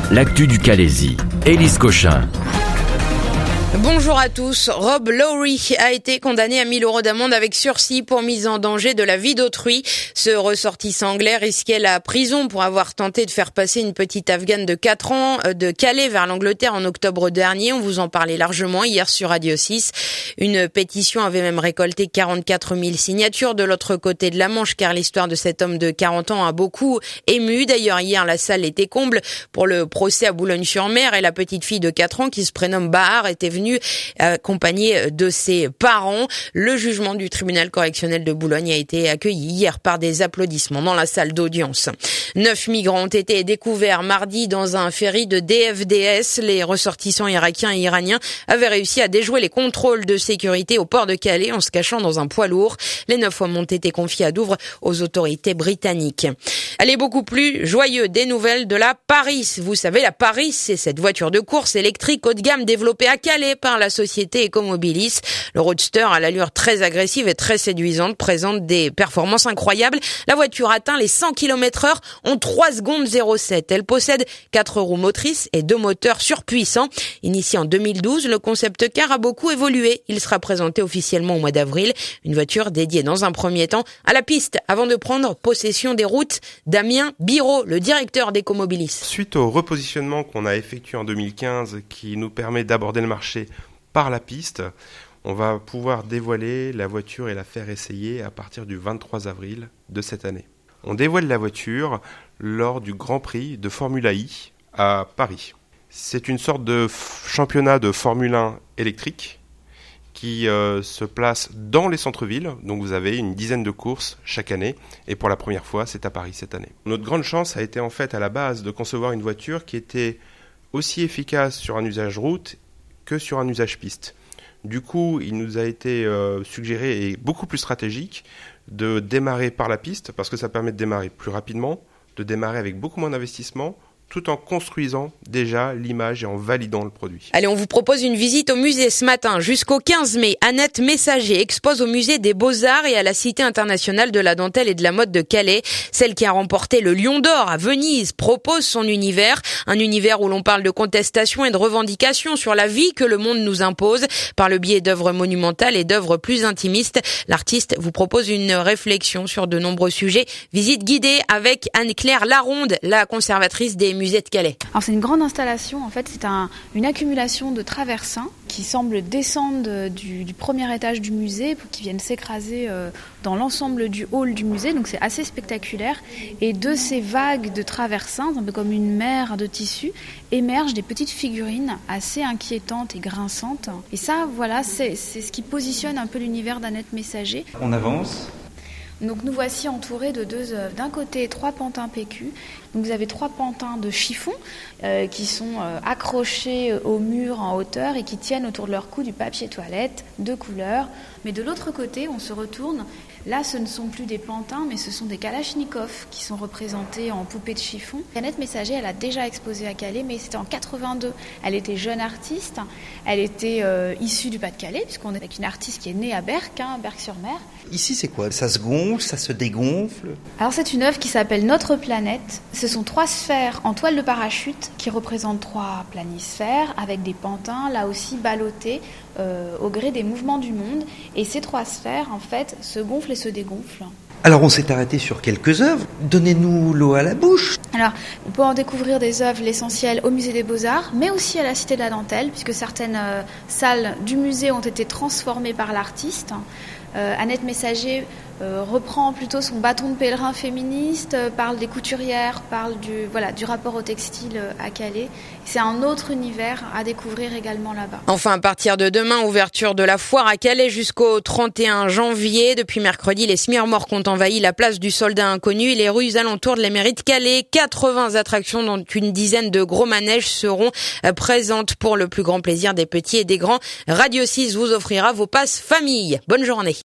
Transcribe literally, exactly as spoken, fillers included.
L'actu du Calaisis, Élise Cochin. Bonjour à tous. Rob Lowry a été condamné à mille euros d'amende avec sursis pour mise en danger de la vie d'autrui. Ce ressortissant anglais risquait la prison pour avoir tenté de faire passer une petite Afghane de quatre ans de Calais vers l'Angleterre en octobre dernier. On vous en parlait largement hier sur Radio six. Une pétition avait même récolté quarante-quatre mille signatures de l'autre côté de la Manche, car l'histoire de cet homme de quarante ans a beaucoup ému. D'ailleurs, hier, la salle était comble pour le procès à Boulogne-sur-Mer et la petite fille de quatre ans qui se prénomme Bahar était venue accompagné de ses parents. Le jugement du tribunal correctionnel de Boulogne a été accueilli hier par des applaudissements dans la salle d'audience. Neuf migrants ont été découverts mardi dans un ferry de D F D S. Les ressortissants irakiens et iraniens avaient réussi à déjouer les contrôles de sécurité au port de Calais en se cachant dans un poids lourd. Les neuf hommes ont été confiés à Douvres aux autorités britanniques. Allez, beaucoup plus joyeux, des nouvelles de la Paris. Vous savez, la Paris, c'est cette voiture de course électrique haut de gamme développée à Calais par la société Ecomobilis. Le Roadster, à l'allure très agressive et très séduisante, présente des performances incroyables. La voiture atteint les cent kilomètres heure en trois secondes zéro sept. Elle possède quatre roues motrices et deux moteurs surpuissants. Initié en deux mille douze, le concept car a beaucoup évolué. Il sera présenté officiellement au mois d'avril. Une voiture dédiée dans un premier temps à la piste avant de prendre possession des routes. Damien Biro, le directeur d'Ecomobilis. Suite au repositionnement qu'on a effectué en deux mille quinze qui nous permet d'aborder le marché par la piste, on va pouvoir dévoiler la voiture et la faire essayer à partir du vingt-trois avril de cette année. On dévoile la voiture lors du Grand Prix de Formula I à Paris. C'est une sorte de f- championnat de Formule un électrique qui euh, se place dans les centres-villes. Donc vous avez une dizaine de courses chaque année. Et pour la première fois, c'est à Paris cette année. Notre grande chance a été en fait à la base de concevoir une voiture qui était aussi efficace sur un usage route que sur un usage piste. Du coup, il nous a été euh, suggéré et beaucoup plus stratégique de démarrer par la piste parce que ça permet de démarrer plus rapidement, de démarrer avec beaucoup moins d'investissement, tout en construisant déjà l'image et en validant le produit. Allez, on vous propose une visite au musée ce matin. Jusqu'au quinze mai, Annette Messager expose au musée des Beaux-Arts et à la Cité internationale de la dentelle et de la mode de Calais. Celle qui a remporté le Lion d'Or à Venise propose son univers. Un univers où l'on parle de contestation et de revendication sur la vie que le monde nous impose par le biais d'œuvres monumentales et d'œuvres plus intimistes. L'artiste vous propose une réflexion sur de nombreux sujets. Visite guidée avec Anne-Claire Laronde, la conservatrice des musée de Calais. Alors c'est une grande installation, en fait c'est un, une accumulation de traversins qui semblent descendre du, du premier étage du musée pour qu'ils viennent s'écraser euh, dans l'ensemble du hall du musée, donc c'est assez spectaculaire. Et de ces vagues de traversins, un peu comme une mer de tissu, émergent des petites figurines assez inquiétantes et grinçantes. Et ça, voilà, c'est, c'est ce qui positionne un peu l'univers d'Annette Messager. On avance. Donc nous voici entourés de deux œuvres. D'un côté, trois pantins P Q. Donc vous avez trois pantins de chiffon euh, qui sont euh, accrochés au mur en hauteur et qui tiennent autour de leur cou du papier toilette de couleur. Mais de l'autre côté, on se retourne. Là, ce ne sont plus des pantins, mais ce sont des kalachnikovs qui sont représentés en poupées de chiffon. Annette Messager, elle a déjà exposé à Calais, mais c'était en quatre-vingt-deux. Elle était jeune artiste, elle était euh, issue du Pas-de-Calais, puisqu'on est avec une artiste qui est née à Berck, hein, Berck-sur-Mer. Ici, c'est quoi? Ça se gonfle, ça se dégonfle? Alors, c'est une œuvre qui s'appelle Notre planète. Ce sont trois sphères en toile de parachute qui représentent trois planisphères avec des pantins, là aussi ballottés euh, au gré des mouvements du monde. Et ces trois sphères, en fait, se gonflent et se dégonflent. Alors, on s'est arrêté sur quelques œuvres. Donnez-nous l'eau à la bouche. Alors, on peut en découvrir des œuvres, l'essentiel, au musée des Beaux-Arts, mais aussi à la Cité de la Dentelle, puisque certaines euh, salles du musée ont été transformées par l'artiste. Euh, Annette Messager euh, reprend plutôt son bâton de pèlerin féministe, euh, parle des couturières, parle du, voilà, du rapport au textile euh, à Calais. C'est un autre univers à découvrir également là-bas. Enfin, à partir de demain, ouverture de la foire à Calais jusqu'au trente et un janvier. Depuis mercredi, les smirmorques ont envahi la place du Soldat Inconnu et les rues alentours de la mairie de Calais. quatre-vingts attractions, dont une dizaine de gros manèges, seront présentes pour le plus grand plaisir des petits et des grands. Radio six vous offrira vos passes famille. Bonne journée.